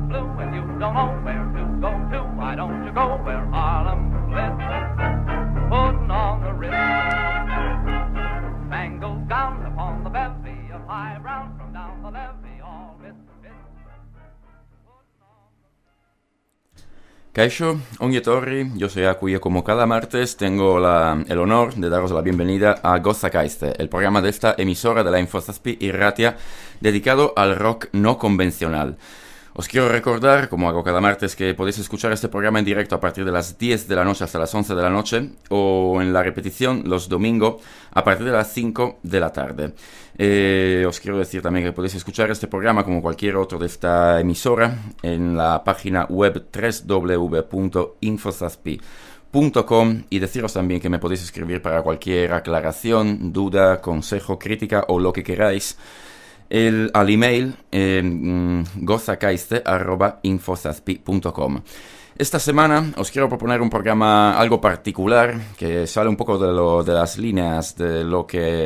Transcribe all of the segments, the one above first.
blue and you don't know where to go to. Why don't you go where Harlem is? Putting on the Ritz, spangled gown upon the bevy of high brown from down the levee, all Ritz. Kaixo, ongi etorri, yo soy Aku y como cada martes tengo el honor de daros la bienvenida a Gozzakaiste, el programa de esta emisora de la Infozazpi Irratia dedicado al rock no convencional. Os quiero recordar, como hago cada martes, que podéis escuchar este programa en directo a partir de las 10 de la noche hasta las 11 de la noche o en la repetición los domingos a partir de las 5 de la tarde. Os quiero decir también que podéis escuchar este programa como cualquier otro de esta emisora en la página web www.infozazpi.com y deciros también que me podéis escribir para cualquier aclaración, duda, consejo, crítica o lo que queráis al email gozakaiste@infozazpi.com. Esta semana os quiero proponer un programa algo particular que sale un poco de las líneas de lo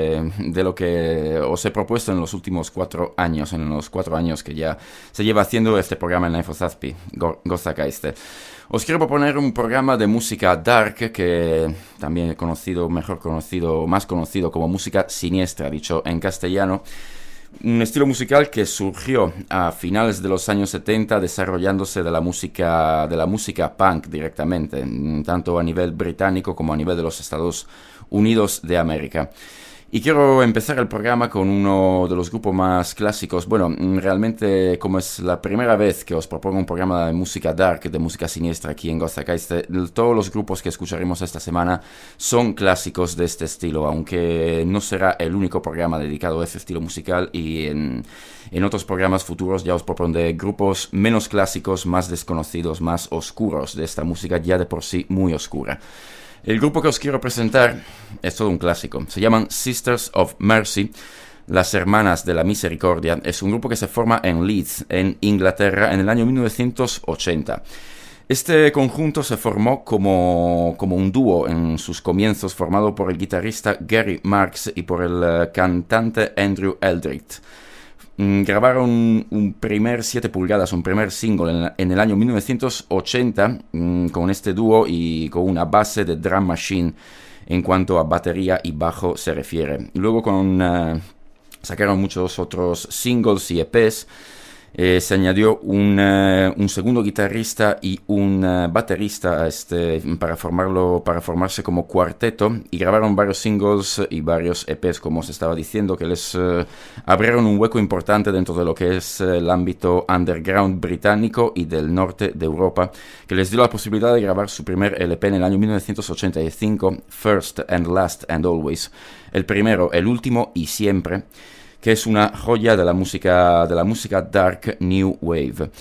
que os he propuesto en los últimos 4 años, en los 4 años que ya se lleva haciendo este programa en la Infozazpi, Gozzakaiste. Os quiero proponer un programa de música dark que también he conocido, más conocido como música siniestra, dicho en castellano. Un estilo musical que surgió a finales de los años 70 desarrollándose de la música punk directamente, tanto a nivel británico como a nivel de los Estados Unidos de América. Y quiero empezar el programa con uno de los grupos más clásicos. Bueno, realmente como es la primera vez que os propongo un programa de música dark, de música siniestra aquí en Gozzakaiste, todos los grupos que escucharemos esta semana son clásicos de este estilo, aunque no será el único programa dedicado a este estilo musical y en otros programas futuros ya os propondré grupos menos clásicos, más desconocidos, más oscuros de esta música ya de por sí muy oscura. El grupo que os quiero presentar es todo un clásico. Se llaman Sisters of Mercy, las Hermanas de la Misericordia. Es un grupo que se forma en Leeds, en Inglaterra, en el año 1980. Este conjunto se formó como un dúo en sus comienzos, formado por el guitarrista Gary Marks y por el cantante Andrew Eldritch. Grabaron un primer 7 pulgadas, un primer single en el año 1980 con este dúo y con una base de drum machine en cuanto a batería y bajo se refiere. Luego sacaron muchos otros singles y EPs. Se añadió un segundo guitarrista y un baterista para formarse como cuarteto y grabaron varios singles y varios EPs, como os estaba diciendo, que les abrieron un hueco importante dentro de lo que es el ámbito underground británico y del norte de Europa, que les dio la posibilidad de grabar su primer LP en el año 1985, First and Last and Always, el primero, el último y siempre, que es una joya de la música dark new wave.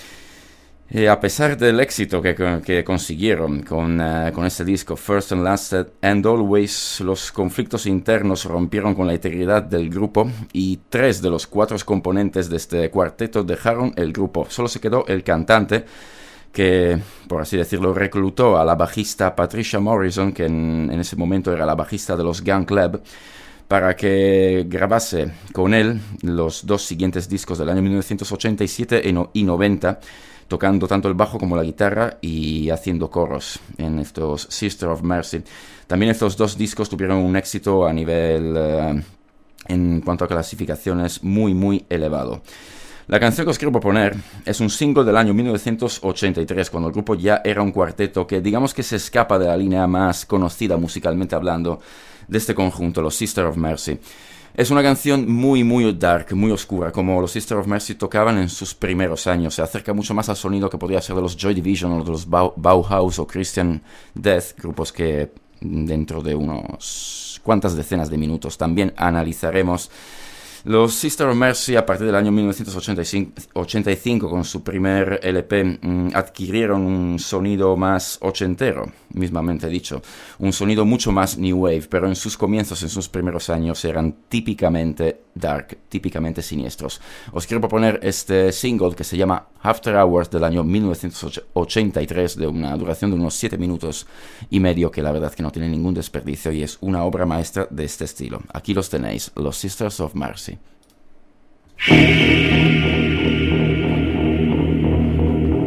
A pesar del éxito que consiguieron con este disco, First and Last and Always, los conflictos internos rompieron con la integridad del grupo y 3 de los 4 componentes de este cuarteto dejaron el grupo. Solo se quedó el cantante, que, por así decirlo, reclutó a la bajista Patricia Morrison, que en ese momento era la bajista de los Gun Club, para que grabase con él los 2 siguientes discos del año 1987 y 90, tocando tanto el bajo como la guitarra y haciendo coros en estos Sister of Mercy. También estos 2 discos tuvieron un éxito a nivel, en cuanto a clasificaciones, muy, muy elevado. La canción que os quiero proponer es un single del año 1983, cuando el grupo ya era un cuarteto que digamos que se escapa de la línea más conocida musicalmente hablando de este conjunto, los Sister of Mercy. Es una canción muy, muy dark, muy oscura, como los Sister of Mercy tocaban en sus primeros años. Se acerca mucho más al sonido que podría ser de los Joy Division o de los Bauhaus o Christian Death, grupos que dentro de unos cuantas decenas de minutos también analizaremos. Los Sister of Mercy, a partir del año 1985, con su primer LP, adquirieron un sonido más ochentero, mismamente dicho. Un sonido mucho más new wave, pero en sus comienzos, en sus primeros años, eran típicamente dark, típicamente siniestros. Os quiero proponer este single que se llama After Hours, del año 1983, de una duración de unos 7 minutos y medio, que la verdad que no tiene ningún desperdicio y es una obra maestra de este estilo. Aquí los tenéis, los Sisters of Mercy.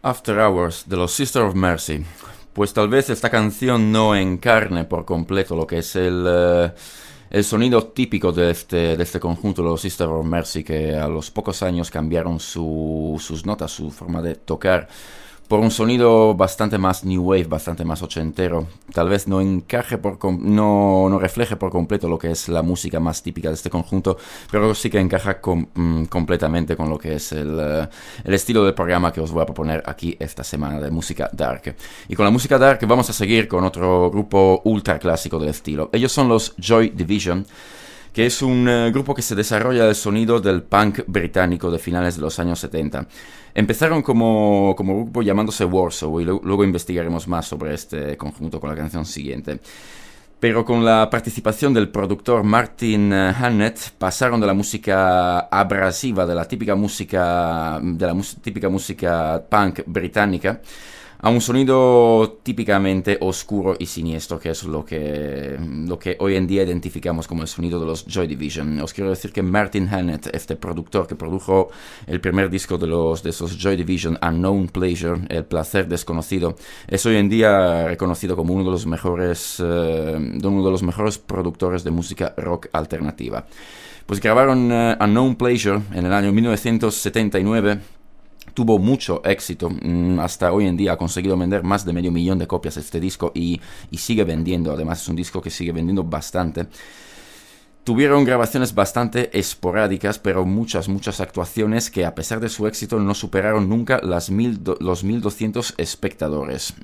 After Hours, de los Sister of Mercy. Pues tal vez esta canción no encarne por completo lo que es el sonido típico de este conjunto de los Sister of Mercy, que a los pocos años cambiaron sus notas, su forma de tocar, por un sonido bastante más new wave, bastante más ochentero. Tal vez no encaje no refleje por completo lo que es la música más típica de este conjunto, pero sí que encaja completamente con lo que es el estilo del programa que os voy a proponer aquí esta semana de música dark. Y con la música dark vamos a seguir con otro grupo ultra clásico del estilo. Ellos son los Joy Division, que es un grupo que se desarrolla el sonido del punk británico de finales de los años 70. Empezaron como grupo llamándose Warsaw, y luego investigaremos más sobre este conjunto con la canción siguiente. Pero con la participación del productor Martin Hannett pasaron de la música abrasiva, de la típica música punk británica, a un sonido típicamente oscuro y siniestro, que es lo que hoy en día identificamos como el sonido de los Joy Division. Os quiero decir que Martin Hannett, este productor que produjo el primer disco de esos Joy Division, Unknown Pleasure, El placer desconocido, es hoy en día reconocido como uno de los mejores productores de música rock alternativa. Pues grabaron Unknown Pleasure en el año 1979. Tuvo mucho éxito, hasta hoy en día ha conseguido vender más de 500,000 de copias este disco y sigue vendiendo. Además es un disco que sigue vendiendo bastante. Tuvieron grabaciones bastante esporádicas, pero muchas actuaciones que a pesar de su éxito no superaron nunca los 1.200 espectadores.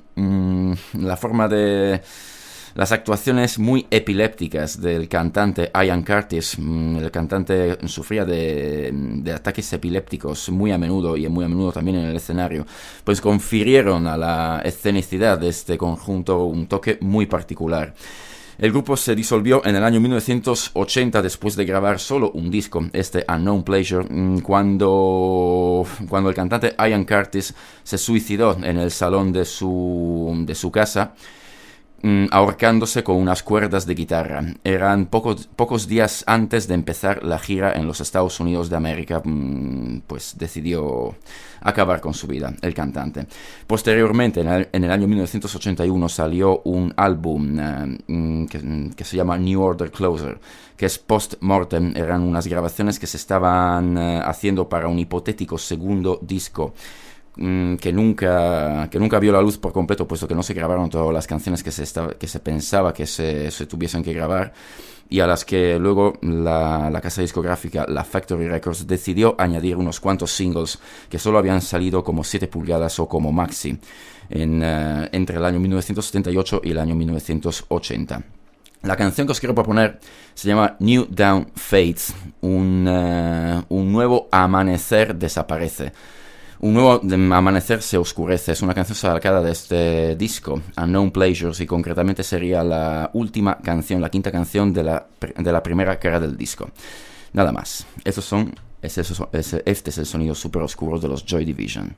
Las actuaciones muy epilépticas del cantante Ian Curtis. El cantante sufría de ataques epilépticos muy a menudo y muy a menudo también en el escenario, pues confirieron a la escenicidad de este conjunto un toque muy particular. El grupo se disolvió en el año 1980 después de grabar solo un disco, este Unknown Pleasure, cuando el cantante Ian Curtis se suicidó en el salón de su casa, ahorcándose con unas cuerdas de guitarra. Eran pocos días antes de empezar la gira en los Estados Unidos de América, pues decidió acabar con su vida, el cantante. Posteriormente, en el año 1981, salió un álbum que se llama New Order Closer, que es post-mortem. Eran unas grabaciones que se estaban haciendo para un hipotético segundo disco, que nunca vio la luz por completo, puesto que no se grabaron todas las canciones que se pensaba que se tuviesen que grabar, y a las que luego la casa discográfica, la Factory Records, decidió añadir unos cuantos singles que solo habían salido como 7 pulgadas o como maxi entre el año 1978 y el año 1980. La canción que os quiero proponer se llama New Dawn Fades, un nuevo amanecer desaparece. Un nuevo amanecer se oscurece. Es una canción sacada de este disco, Unknown Pleasures, y concretamente sería la última canción, la quinta canción de la primera cara del disco. Nada más. Este es el sonido súper oscuro de los Joy Division.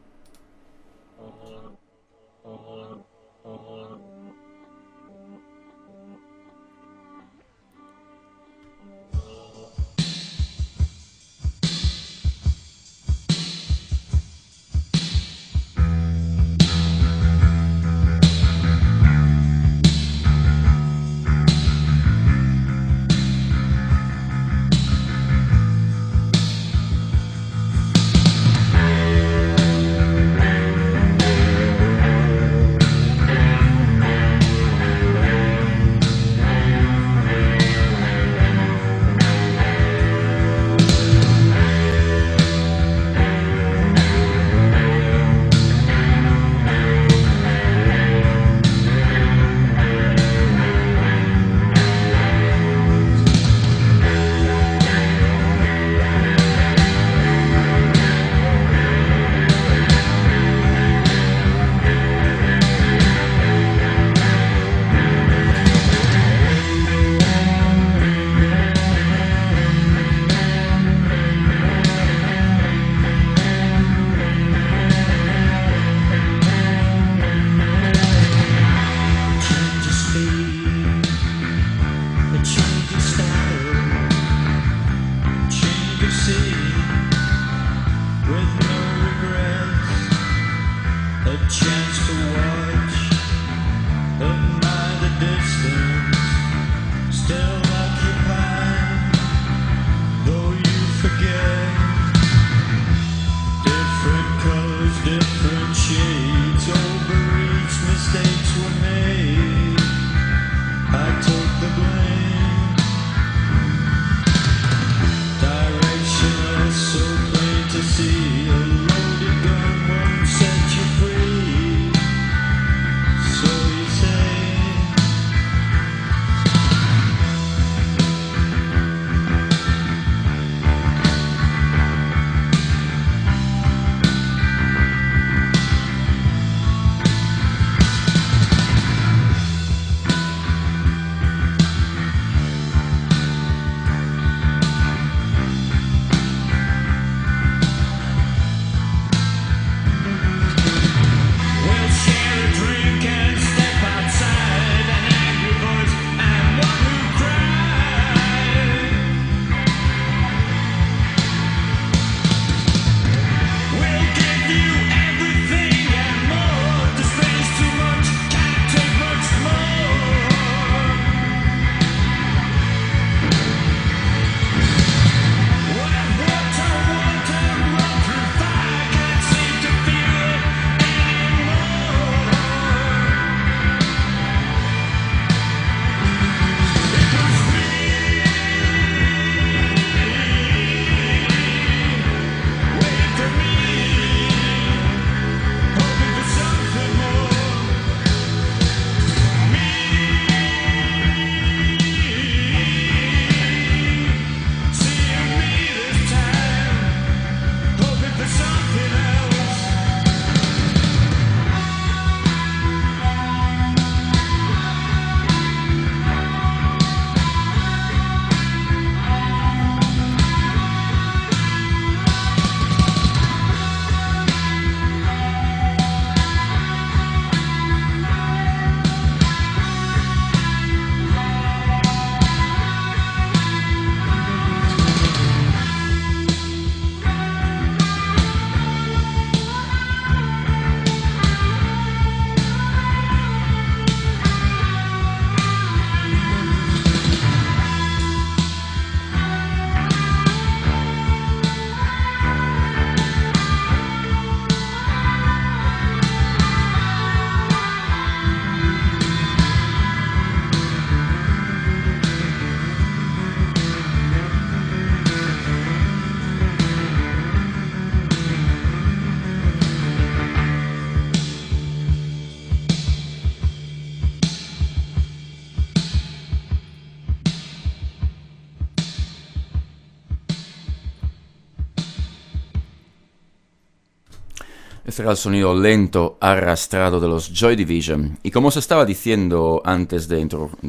Este era el sonido lento, arrastrado de los Joy Division. Y como os estaba diciendo antes de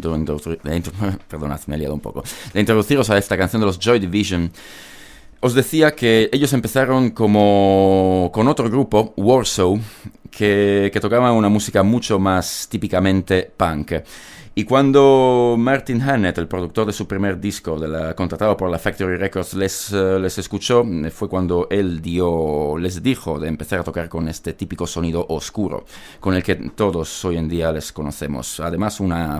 perdonad, me he liado un poco, de introduciros a esta canción de los Joy Division, os decía que ellos empezaron con otro grupo, Warsaw, que tocaba una música mucho más típicamente punk. Y cuando Martin Hannett, el productor de su primer disco, contratado por la Factory Records, les escuchó, fue cuando él les dijo de empezar a tocar con este típico sonido oscuro, con el que todos hoy en día les conocemos. Además, una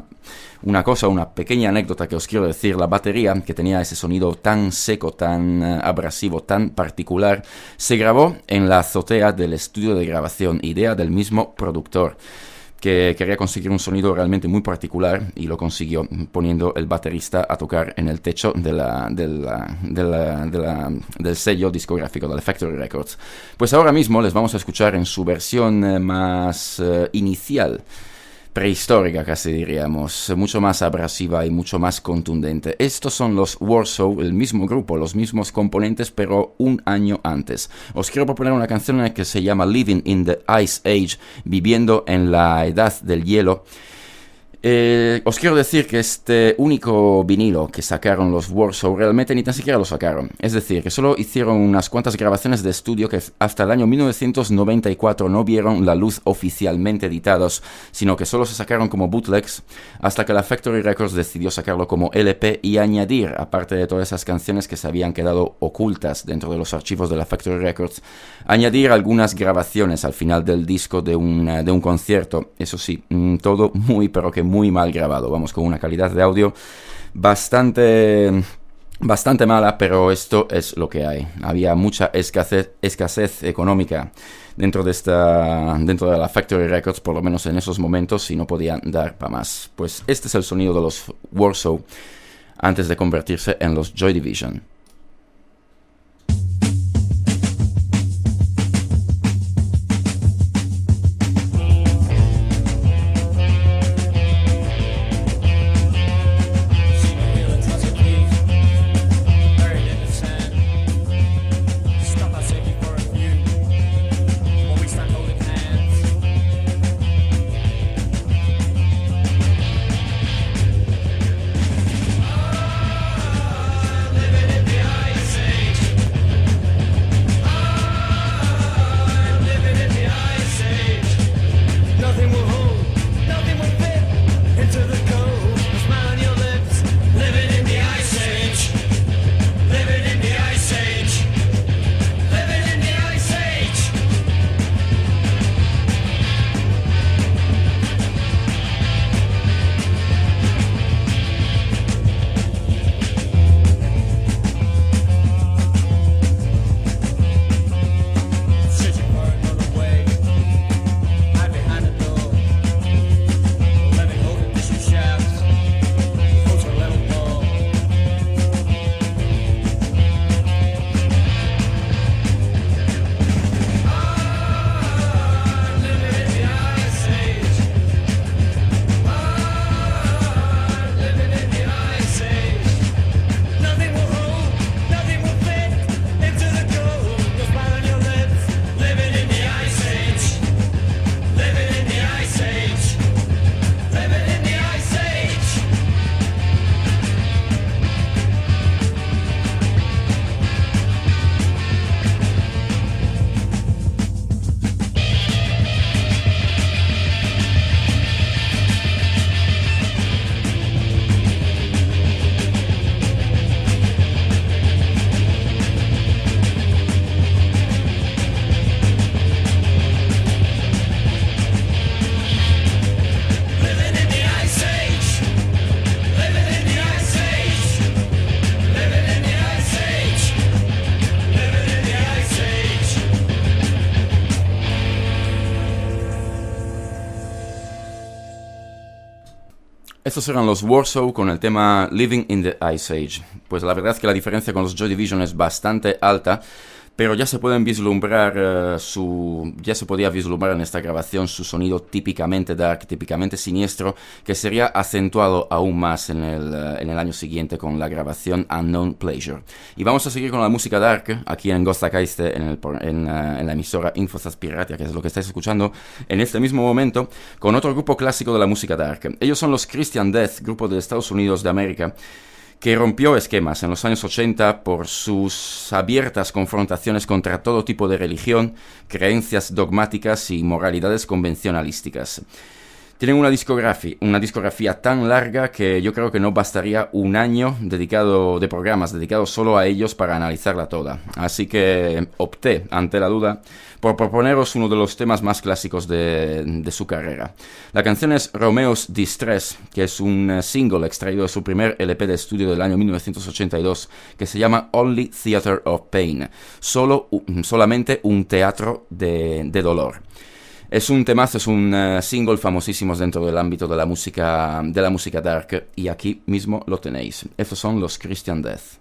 pequeña anécdota que os quiero decir: la batería, que tenía ese sonido tan seco, tan abrasivo, tan particular, se grabó en la azotea del estudio de grabación, idea del mismo productor, que quería conseguir un sonido realmente muy particular, y lo consiguió poniendo el baterista a tocar en el techo del sello discográfico de la Factory Records. Pues ahora mismo les vamos a escuchar en su versión más inicial, prehistórica casi diríamos, mucho más abrasiva y mucho más contundente. Estos son los Warsaw, el mismo grupo, los mismos componentes, pero un año antes. Os quiero proponer una canción que se llama Living in the Ice Age, viviendo en la edad del hielo. Os quiero decir que este único vinilo que sacaron los Warsaw realmente ni tan siquiera lo sacaron. Es decir, que solo hicieron unas cuantas grabaciones de estudio que hasta el año 1994 no vieron la luz oficialmente editados, sino que solo se sacaron como bootlegs hasta que la Factory Records decidió sacarlo como LP y añadir, aparte de todas esas canciones que se habían quedado ocultas dentro de los archivos de la Factory Records, añadir algunas grabaciones al final del disco de un concierto. Eso sí, todo muy pero que muy mal grabado, vamos, con una calidad de audio bastante mala, pero esto es lo que hay. Había mucha escasez económica dentro de la Factory Records, por lo menos en esos momentos, y no podían dar para más. Pues este es el sonido de los Warsaw antes de convertirse en los Joy Division. Estos eran los Warsaw con el tema Living in the Ice Age. Pues la verdad es que la diferencia con los Joy Division es bastante alta, pero ya se pueden vislumbrar ya se podía vislumbrar en esta grabación su sonido típicamente dark, típicamente siniestro, que sería acentuado aún más en el año siguiente con la grabación Unknown Pleasure. Y vamos a seguir con la música dark aquí en Gozakaiste, en la emisora Infosas Piratia, que es lo que estáis escuchando en este mismo momento, con otro grupo clásico de la música dark. Ellos son los Christian Death, grupo de Estados Unidos de América, que rompió esquemas en los años 80 por sus abiertas confrontaciones contra todo tipo de religión, creencias dogmáticas y moralidades convencionalísticas. Tienen una discografía tan larga que yo creo que no bastaría un año de programas dedicados solo a ellos para analizarla toda. Así que opté, ante la duda, por proponeros uno de los temas más clásicos de su carrera. La canción es Romeo's Distress, que es un single extraído de su primer LP de estudio del año 1982, que se llama Only Theater of Pain, solamente un teatro de dolor. Es un temazo, es un single famosísimo dentro del ámbito de la música dark, y aquí mismo lo tenéis. Estos son los Christian Death.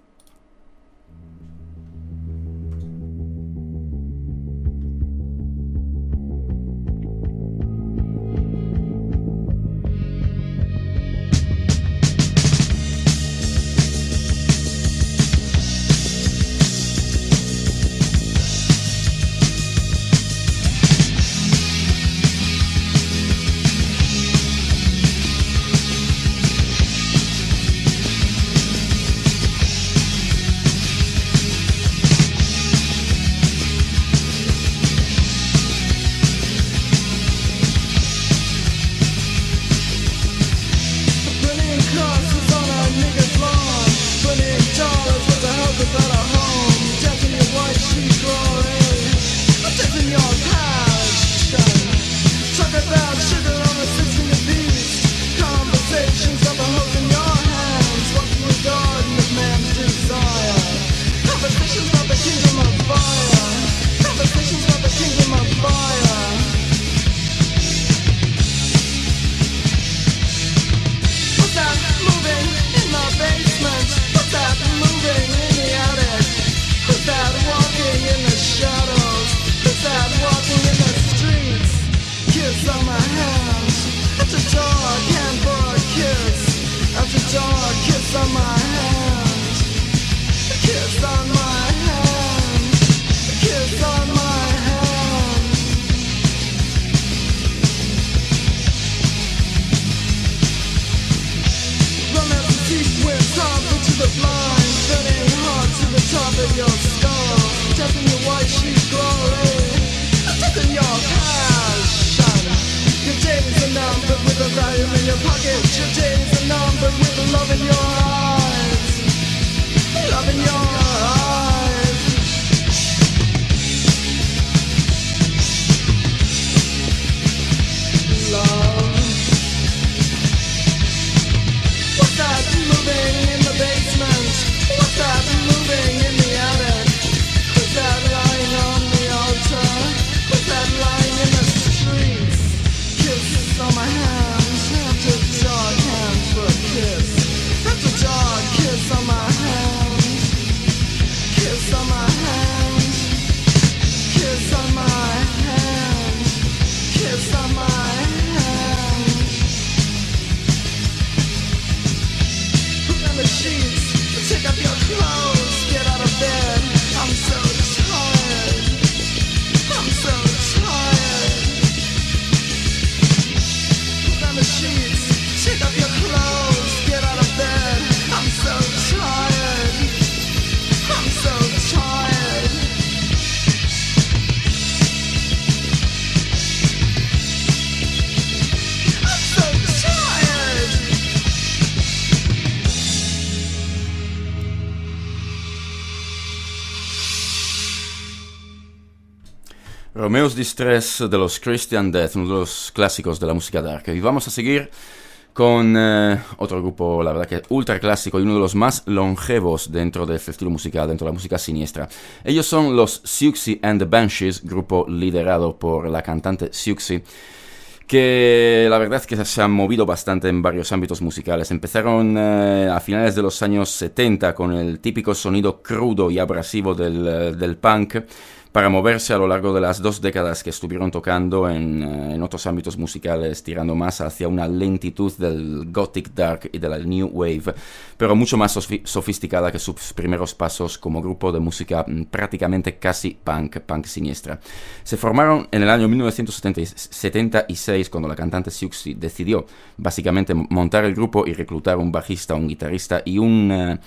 them in your pockets. Your days are numbered with love in your eyes. Love in your eyes. Love. What's that moving in the basement? What's that moving in the attic? Who's that lying on the altar? Who's that lying in the streets? Kisses on my hands, after dark hands for a kiss. After dark, kiss on my hands. Kiss on my hands. Kiss on my hands. Kiss on my hands. The sheets, take off your clothes, get out of bed. I'm so tired. I'm so tired. Put down the sheets, take off your clothes, get out of bed. I'm so tired. I'm so tired. I'm so tired. Romeo's Distress de los Christian Death, uno de los clásicos de la música dark. Y vamos a seguir con otro grupo, la verdad que ultra clásico y uno de los más longevos dentro de este estilo musical, dentro de la música siniestra. Ellos son los Siouxsie and the Banshees, grupo liderado por la cantante Siouxsie, que la verdad es que se han movido bastante en varios ámbitos musicales. Empezaron a finales de los años 70 con el típico sonido crudo y abrasivo del punk, para moverse a lo largo de las 2 décadas que estuvieron tocando en otros ámbitos musicales, tirando más hacia una lentitud del gothic dark y de la new wave, pero mucho más sofisticada que sus primeros pasos como grupo de música prácticamente casi punk siniestra. Se formaron en el año 1976 cuando la cantante Siouxsie decidió básicamente montar el grupo y reclutar un bajista, un guitarrista y un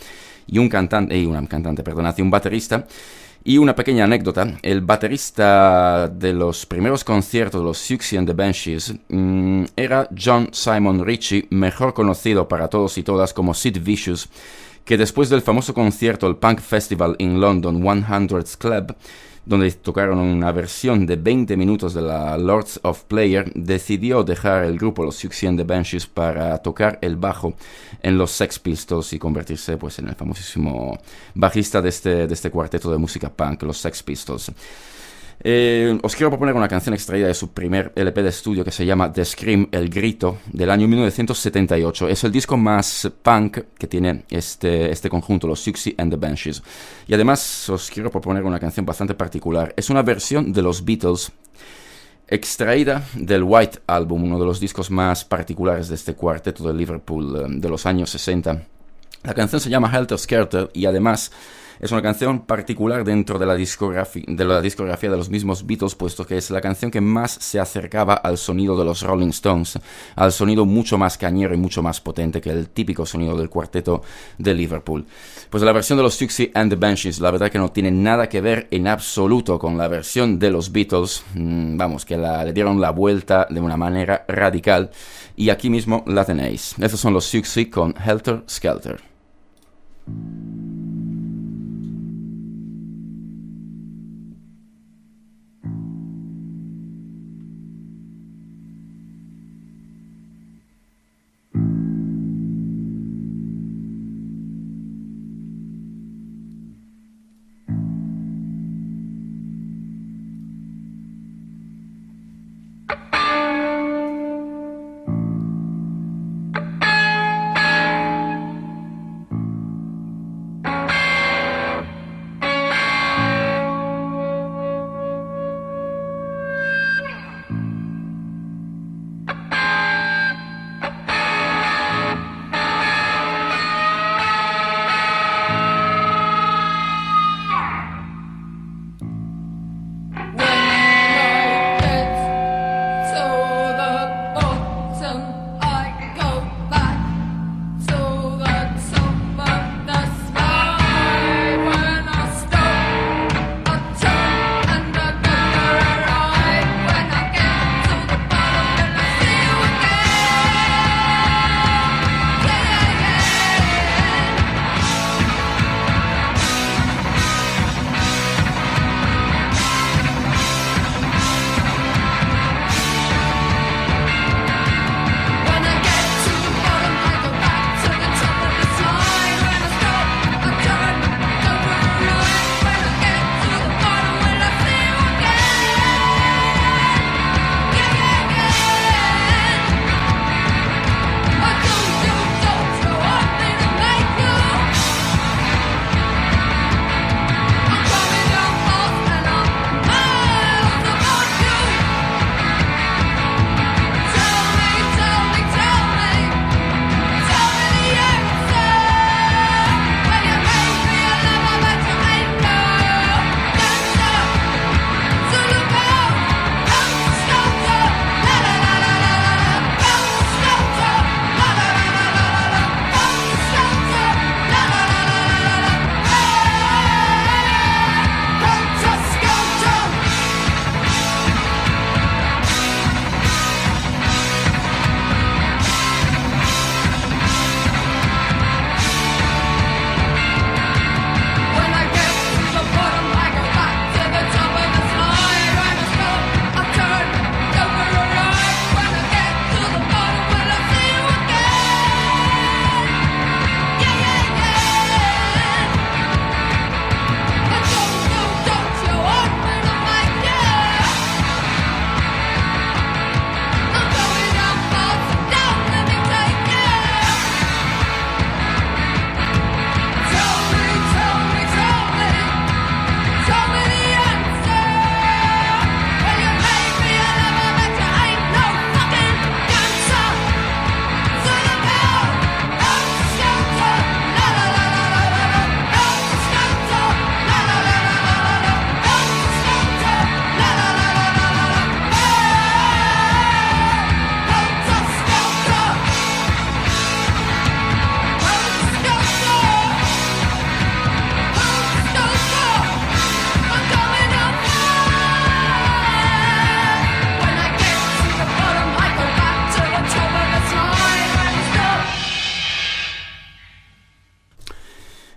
baterista. Y una pequeña anécdota, el baterista de los primeros conciertos de los Siouxsie and the Banshees era John Simon Ritchie, mejor conocido para todos y todas como Sid Vicious, que después del famoso concierto, el Punk Festival in London 100's Club, donde tocaron una versión de 20 minutos de la Lords of Player, decidió dejar el grupo, los Siouxsie and the Banshees, para tocar el bajo en los Sex Pistols y convertirse pues en el famosísimo bajista de este cuarteto de música punk, los Sex Pistols. Os quiero proponer una canción extraída de su primer LP de estudio que se llama The Scream, El Grito, del año 1978. Es el disco más punk que tiene este conjunto, los Siouxsie and the Banshees. Y además os quiero proponer una canción bastante particular. Es una versión de los Beatles extraída del White Album, uno de los discos más particulares de este cuarteto de Liverpool de los años 60. La canción se llama Helter Skelter y además es una canción particular dentro de la discografía de los mismos Beatles, puesto que es la canción que más se acercaba al sonido de los Rolling Stones, al sonido mucho más cañero y mucho más potente que el típico sonido del cuarteto de Liverpool. Pues la versión de los Siouxsie and the Banshees, la verdad que no tiene nada que ver en absoluto con la versión de los Beatles, vamos, que le dieron la vuelta de una manera radical, y aquí mismo la tenéis. Estos son los Siouxsie con Helter Skelter.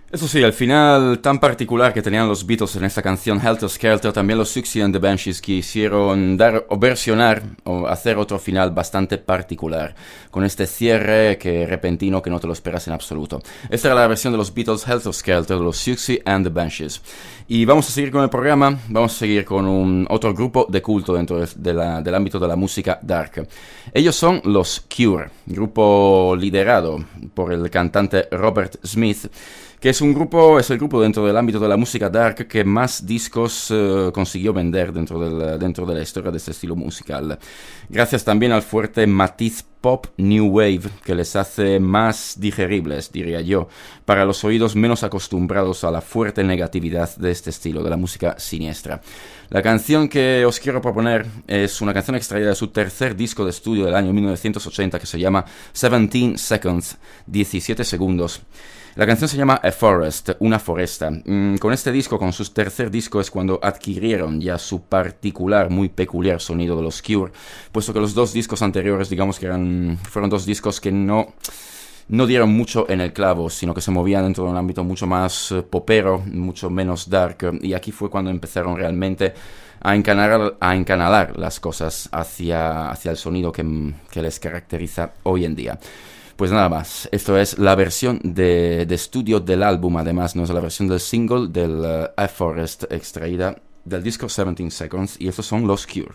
Eso sí, el final tan particular que tenían los Beatles en esta canción Helter Skelter, también los Siouxsie and the Banshees quisieron dar o versionar o hacer otro final bastante particular, con este cierre que repentino que no te lo esperas en absoluto. Esta era la versión de los Beatles Helter Skelter, de los Siouxsie and the Banshees. Y vamos a seguir con el programa, vamos a seguir con otro grupo de culto dentro del ámbito de la música dark. Ellos son los Cure, grupo liderado por el cantante Robert Smith, que es el grupo dentro del ámbito de la música dark que más discos consiguió vender dentro de la historia de este estilo musical. Gracias también al fuerte matiz pop new wave que les hace más digeribles, diría yo, para los oídos menos acostumbrados a la fuerte negatividad de este estilo, de la música siniestra. La canción que os quiero proponer es una canción extraída de su tercer disco de estudio del año 1980 que se llama 17 Seconds, 17 segundos. La canción se llama A Forest, una foresta. Con este disco, con su tercer disco, es cuando adquirieron ya su particular, muy peculiar sonido de los Cure, puesto que los dos discos anteriores, digamos que fueron dos discos que no dieron mucho en el clavo, sino que se movían dentro de un ámbito mucho más popero, mucho menos dark, y aquí fue cuando empezaron realmente a encanalar las cosas hacia el sonido que les caracteriza hoy en día. Pues nada más, esto es la versión de estudio del álbum, además, no es la versión del single del A Forest extraída del disco 17 Seconds, y estos son los Cure.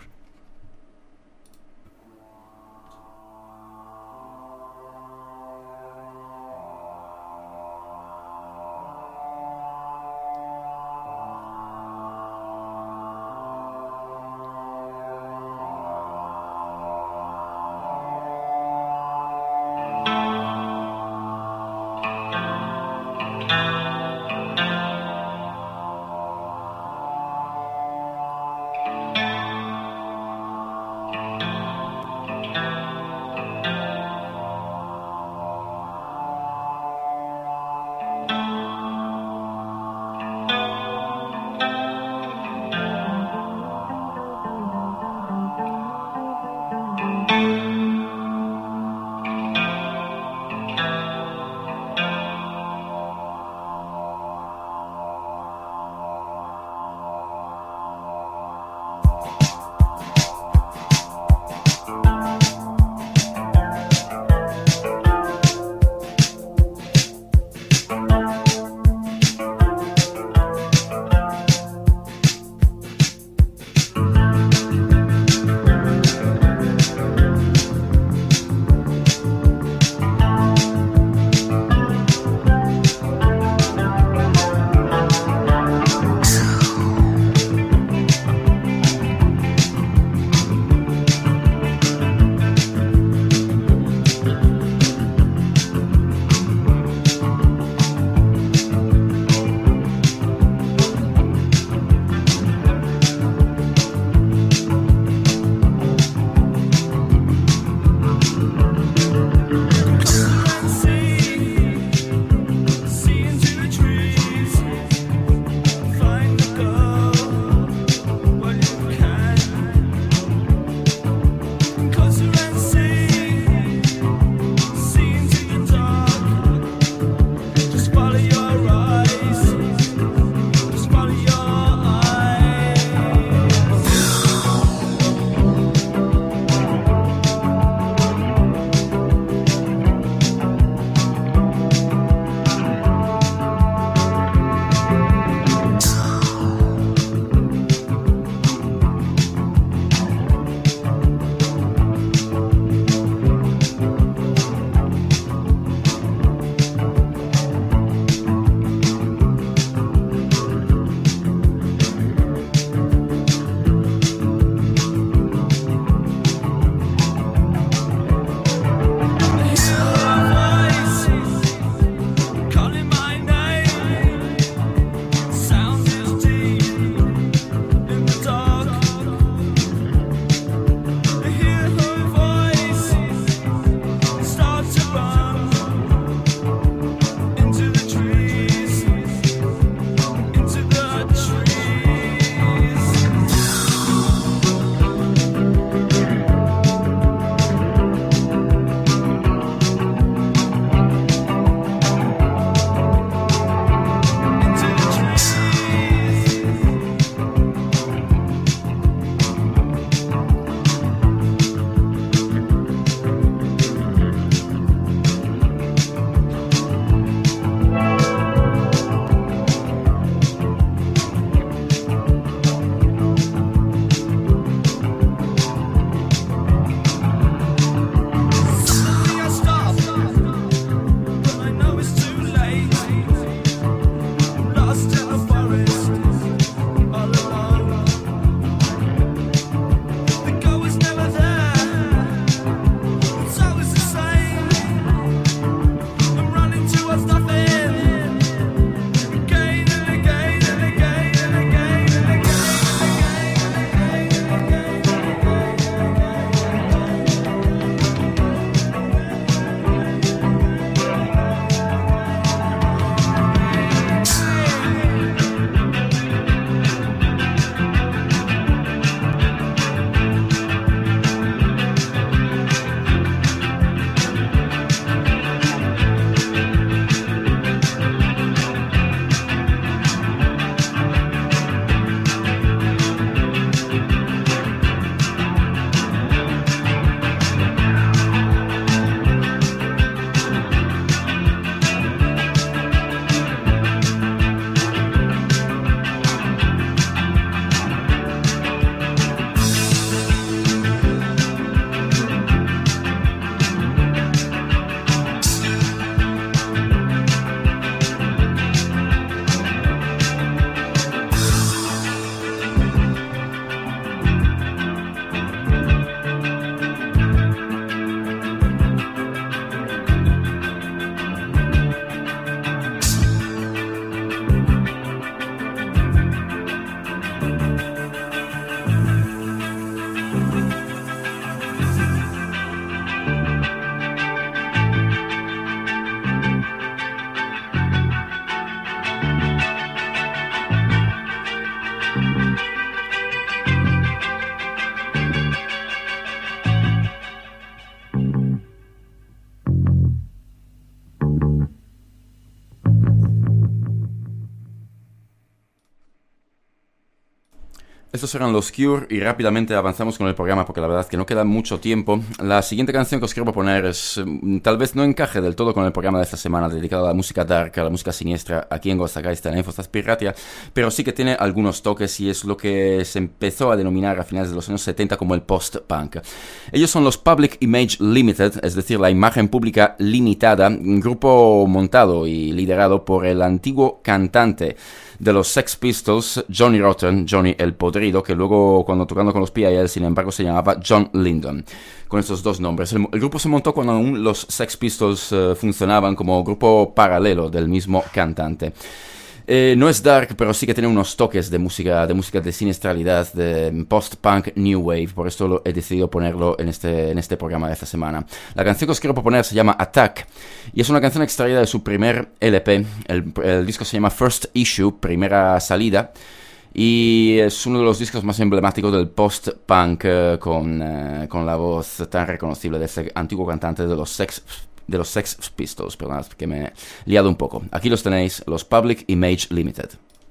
Estos eran los Cure y rápidamente avanzamos con el programa porque la verdad es que no queda mucho tiempo. La siguiente canción que os quiero proponer es, tal vez no encaje del todo con el programa de esta semana dedicado a la música dark, a la música siniestra aquí en Gozagaista en Infostas Piratia, pero sí que tiene algunos toques y es lo que se empezó a denominar a finales de los años 70 como el post-punk. Ellos son los Public Image Limited, es decir, la imagen pública limitada, un grupo montado y liderado por el antiguo cantante de los Sex Pistols, Johnny Rotten, Johnny el Podrido, que luego cuando tocando con los PIL, sin embargo, se llamaba John Lydon, con estos dos nombres. El grupo se montó cuando aún los Sex Pistols funcionaban como grupo paralelo del mismo cantante. No es dark, pero sí que tiene unos toques de música de siniestralidad, de post-punk new wave, por esto he decidido ponerlo en este programa de esta semana. La canción que os quiero proponer se llama Attack, y es una canción extraída de su primer LP, el disco se llama First Issue, primera salida, y es uno de los discos más emblemáticos del post-punk con la voz tan reconocible de este antiguo cantante de los Sex Pistols, perdón, que me he liado un poco. Aquí los tenéis, los Public Image Limited.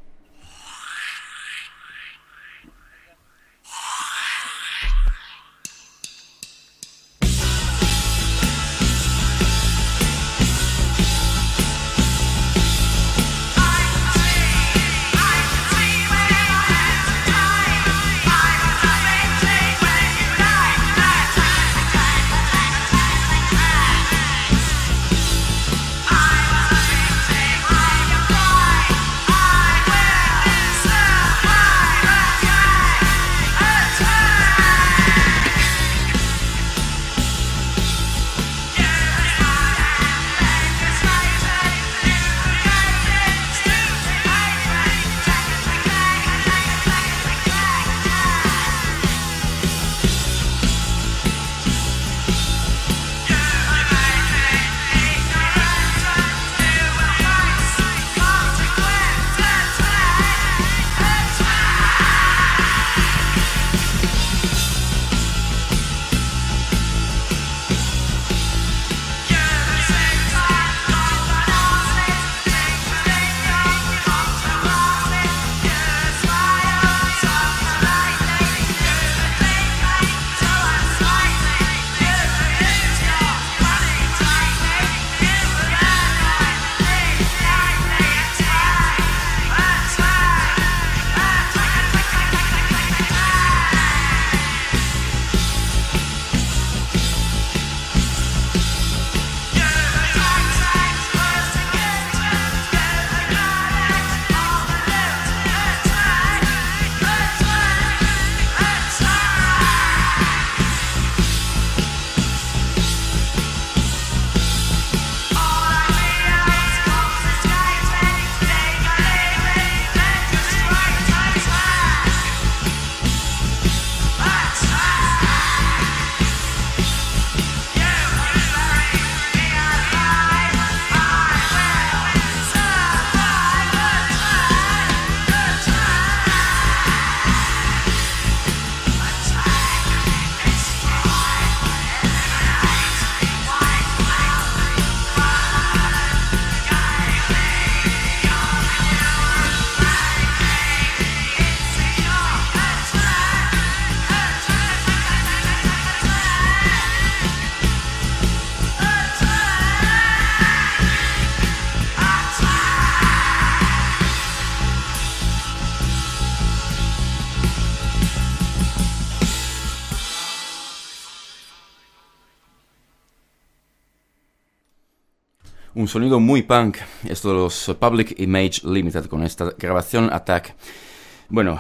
Un sonido muy punk, esto de los Public Image Limited, con esta grabación Attack. Bueno,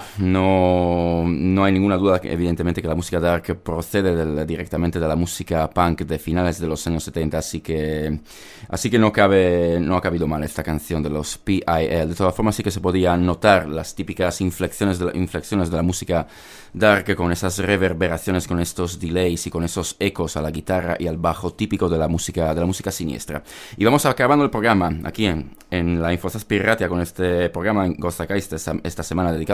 no hay ninguna duda evidentemente que la música dark procede directamente de la música punk de finales de los años 70, así que no ha cabido mal esta canción de los PIL. De todas formas sí que se podía notar las típicas inflexiones de la música dark, con esas reverberaciones, con estos delays y con esos ecos a la guitarra y al bajo típico de la música siniestra. Y vamos acabando el programa aquí en la Infostas Piratia con este programa en Gozagaista esta semana dedicado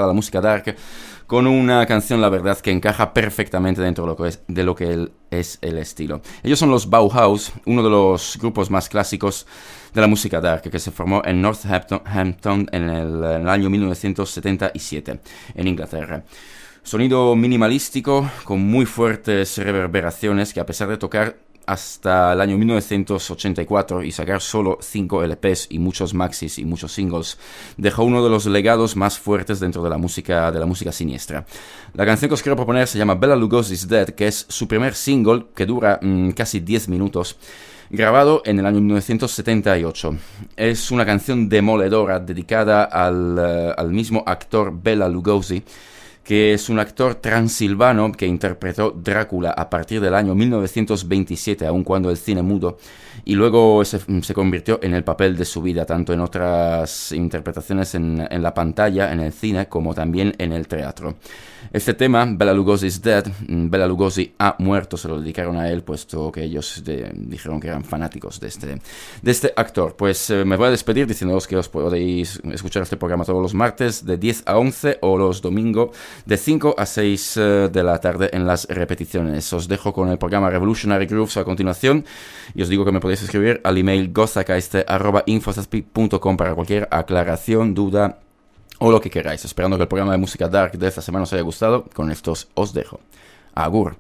dedicada a la música dark, con una canción, la verdad, que encaja perfectamente dentro de lo que es el estilo. Ellos son los Bauhaus, uno de los grupos más clásicos de la música dark, que se formó en Northampton en el año 1977, en Inglaterra. Sonido minimalístico, con muy fuertes reverberaciones, que a pesar de tocar hasta el año 1984 y sacar solo 5 LPs y muchos maxis y muchos singles, dejó uno de los legados más fuertes dentro de la música siniestra. La canción que os quiero proponer se llama Bela Lugosi's Dead, que es su primer single, que dura casi 10 minutos, grabado en el año 1978. Es una canción demoledora dedicada al mismo actor Bela Lugosi, que es un actor transilvano que interpretó Drácula a partir del año 1927, aun cuando el cine mudo, y luego se convirtió en el papel de su vida, tanto en otras interpretaciones en la pantalla, en el cine, como también en el teatro. Este tema, Bela Lugosi's Dead, Bela Lugosi ha muerto, se lo dedicaron a él, puesto que ellos dijeron que eran fanáticos de este actor. Pues me voy a despedir diciéndoos que os podéis escuchar este programa todos los martes de 10 a 11 o los domingos de 5 a 6 de la tarde en las repeticiones. Os dejo con el programa Revolutionary Grooves a continuación y os digo que me podéis escribir al email gozakaiste@infosaspeak.com para cualquier aclaración, duda o lo que queráis. Esperando que el programa de música dark de esta semana os haya gustado. Con estos os dejo. Agur.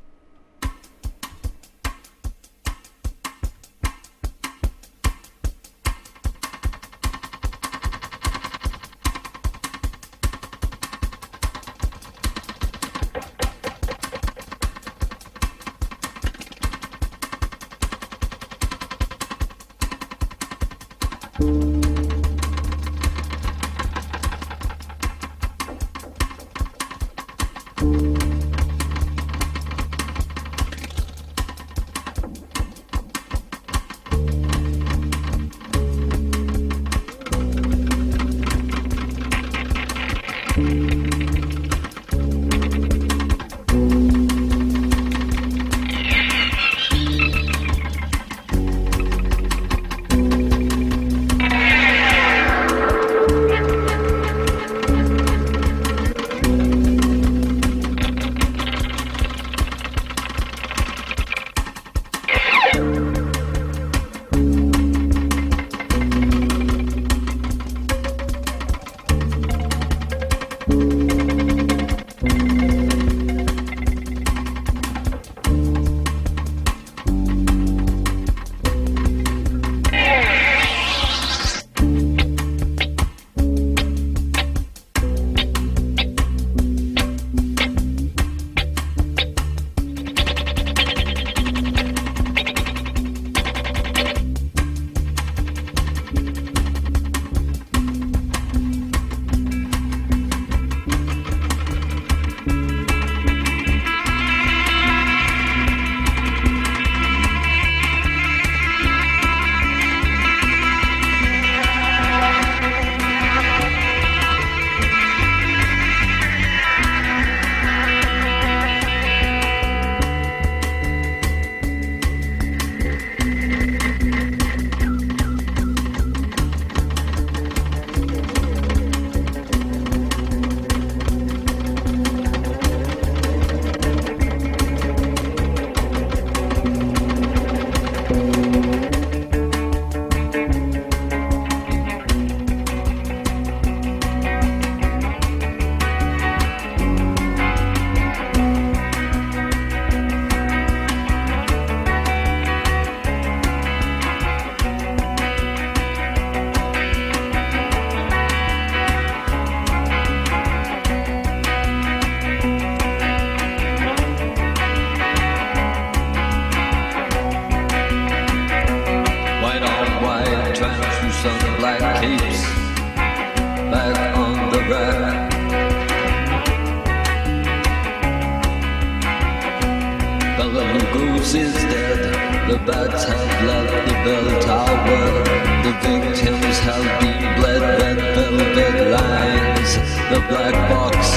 Goose is dead, the bats have left the bell tower, the victims have been bled, red velvet lines, the black box,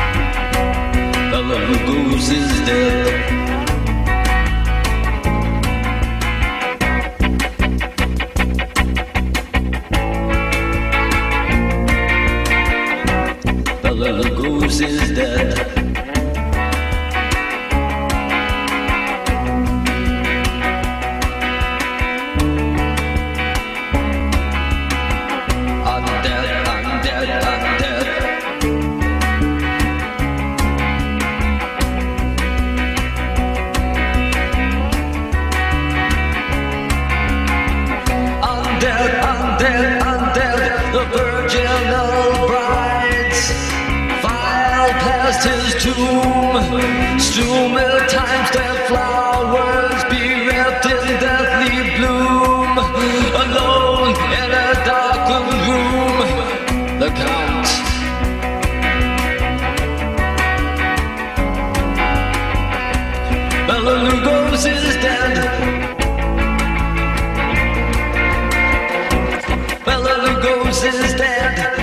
the goose is dead. Ghost is dead. His tomb, strewn times their flowers, bereft in deathly bloom, alone in a darkened room. The Count, Bela Lugos is dead. Bela Lugos is dead.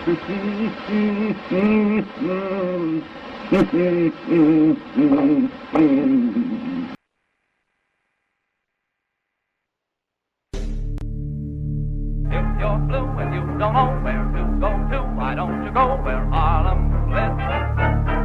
If you're blue and you don't know where to go to, why don't you go where Harlem lives?